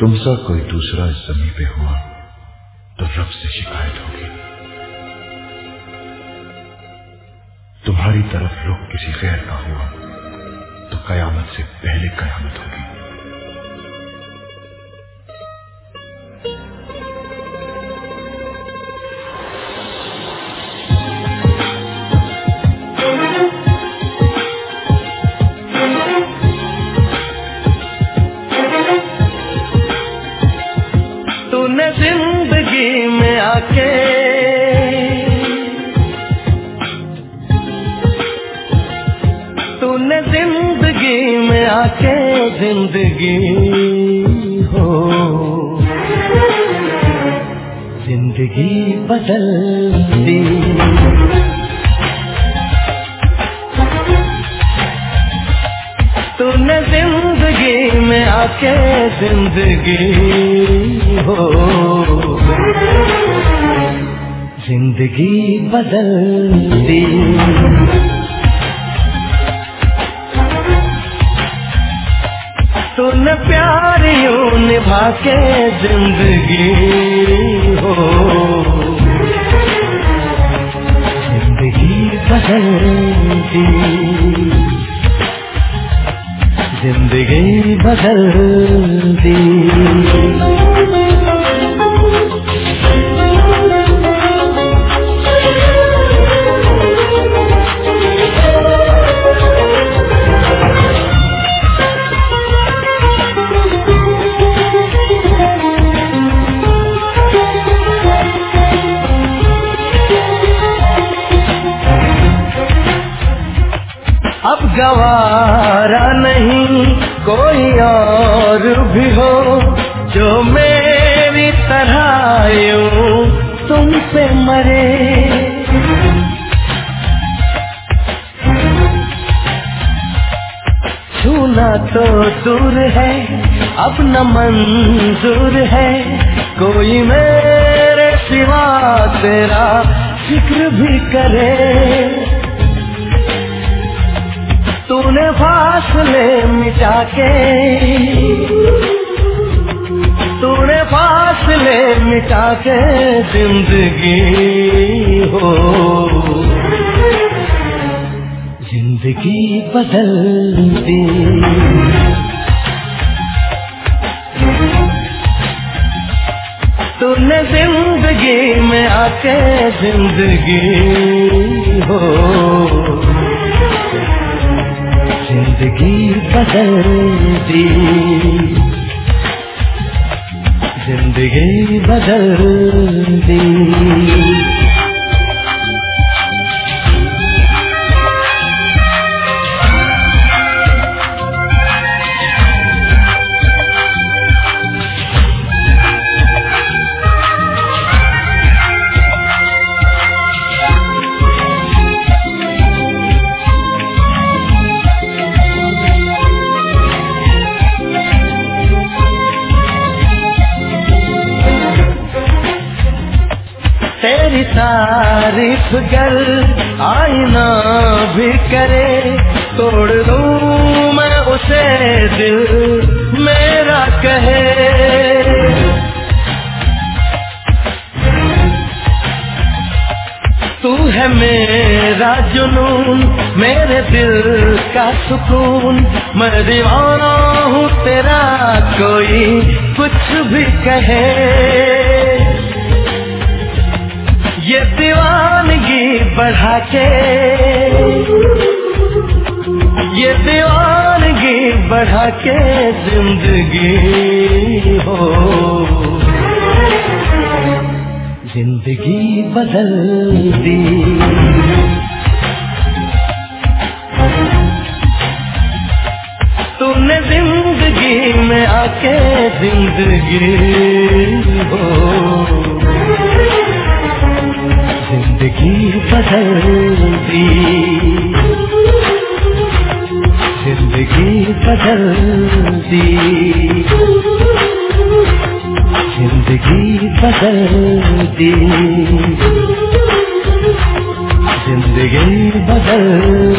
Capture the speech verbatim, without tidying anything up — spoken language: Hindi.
तुमसा कोई दूसरा इस जमीन पे हुआ तो रब से शिकायत होगी। तुम्हारी तरफ रुख किसी गैर का हुआ तो कयामत से पहले कयामत होगी। तूने जिंदगी में आके तूने जिंदगी में आके जिंदगी हो जिंदगी बदल दी। तूने जिंदगी में आके जिंदगी हो जिंदगी बदल दी। तूने प्यार यूं निभा के जिंदगी हो जिंदगी बदल दी। जिंदगी बदल दी। अब गवारा नहीं कोई और भी हो जो मेरी तरह यूं तुम पे मरे। छूना तो दूर है अब न मंजूर है कोई मेरे सिवा तेरा फिक्र भी करे। तूने फासले मिटा के तूने फासले मिटा के जिंदगी हो जिंदगी बदल दी। तूने जिंदगी में आके जिंदगी हो जिंदगी बदल दी। जिंदगी बदल दी। तेरी तारीफ कर आईना भी करे तोड़ दूं मैं उसे दिल मेरा कहे। तू है मेरा जुनून मेरे दिल का सुकून मैं दीवाना हूँ तेरा कोई कुछ भी कहे। ये दीवानगी बढ़ा के ये दीवानगी बढ़ा के जिंदगी हो जिंदगी बदल दी। तूने जिंदगी में आके जिंदगी हो जिंदगी बदल दी। जिंदगी बदल दी। जिंदगी बदल दी। जिंदगी बदल